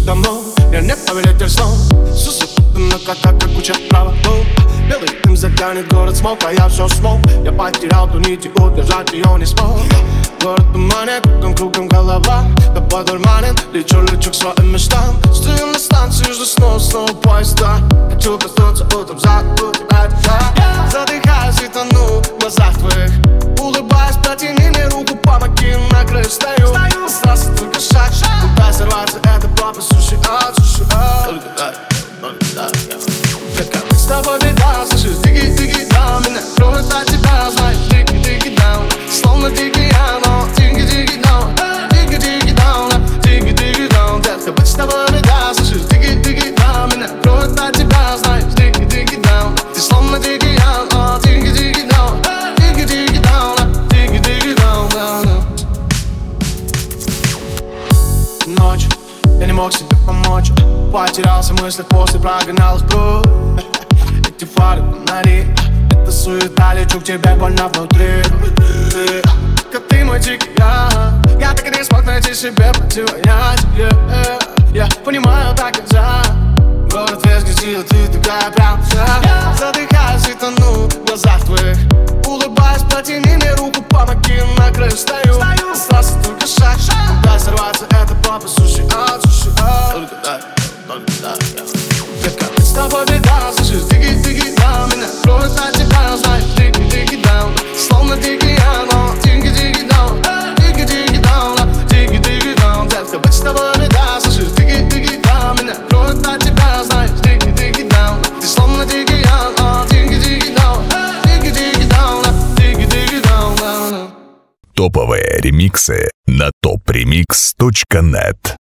давно, я не повелитель снов. Сусекуты на котах, как куча проводов. Белый дым затянет город смог, а я все смог. Я потерял ту нить и удержать ее не смог. Город туманит, кругом голова. Тобой дурманен, лечу к своим мечтам. Стою на станции, жду снова поезда. Хочу проснуться утром, забыть тебя. Задыхаюсь и тону в глазах твоих. Улыбаясь, протяни мне руку, помоги, на краю стою. Остался только шаг, куда сорваться, это папа, суши ад. Только дай, как с тобой беда, слышишь, диги даун. Меня кроет от тебя, знаешь, диги даун. Словно дикий ангел, диги даун. Диги даун, детка, быть с тобой беда, слышишь, диги даун. Меня кроет от тебя, знаешь, диги даун. Ты словно дикий ангел, диги даун. Диги даун. Ночь, я не мог себе помочь. Потерялся в мыслях, после прогонял их кровь. Эти фары, фонари, это суета, лечу к тебе больно внутри. Ты, как ты мой дикий я так и не смог найти себе противоядие. Я понимаю, так нельзя. Город весь грязит, ты такая прям вся. Задыхаюсь и тону в глазах твоих. Улыбаясь, протяни мне руку, помоги, на краю стою. Остался только шаг, куда сорваться, это папа, суши ад. Только дай, как с тобой беда, слышишь, диги даун. Меня кроет от тебя, знаешь, диги даун. Словно дикий ангел, диги даун. Диги даун, детка, быть с тобой беда, слышишь, диги даун. Меня кроет от тебя, знаешь, диги даун. Ты словно дикий ангел, диги даун. Диги даун. Топовые ремиксы на topremix.net.